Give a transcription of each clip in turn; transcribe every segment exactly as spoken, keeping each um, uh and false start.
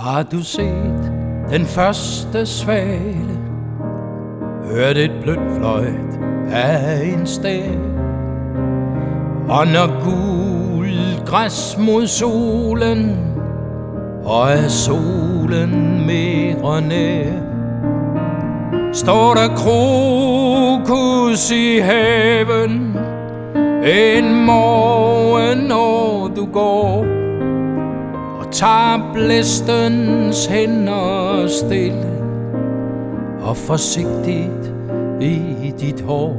Har du set den første svale? Hørt et blødt fløjt af en stæv? Og når gult græs mod solen, og er solen mere nær, står der krokus i haven en morgen, når du går og tager blæstens hænder stille og forsigtigt i dit hår.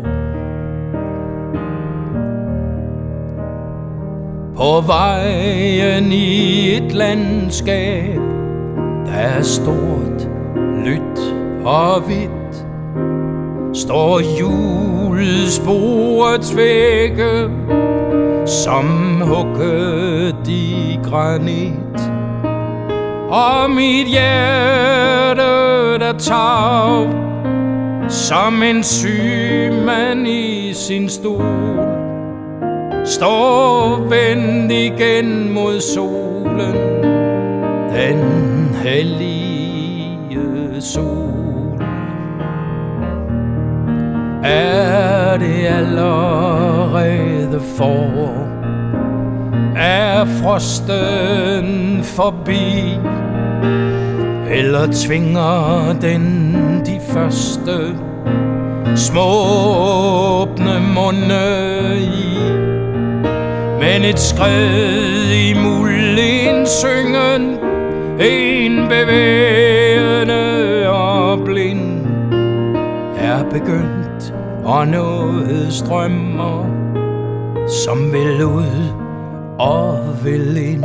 På vejen i et landskab, der er stort, lydt og hvidt, står hjulsporets vægge som hugget i granit. Og mit hjerte, der tager som en syg mand i sin stol, står vendt igen mod solen, den hellige sol. Er det allerede forår? Er frosten forbi? Eller tvinger den de første små åbne munde i? Men et skred i mulden syngen, en bevægende og blind, er begyndt, og noget strømmer, som vil ud og vil ind.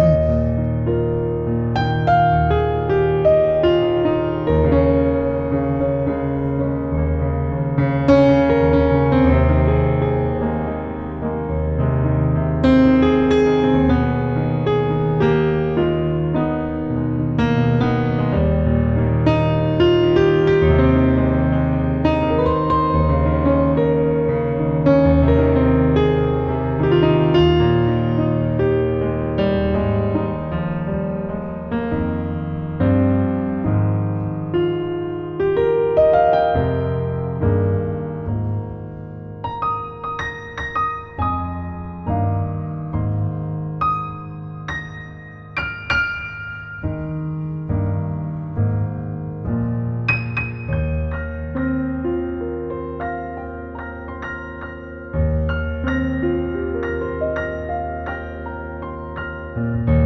Thank you.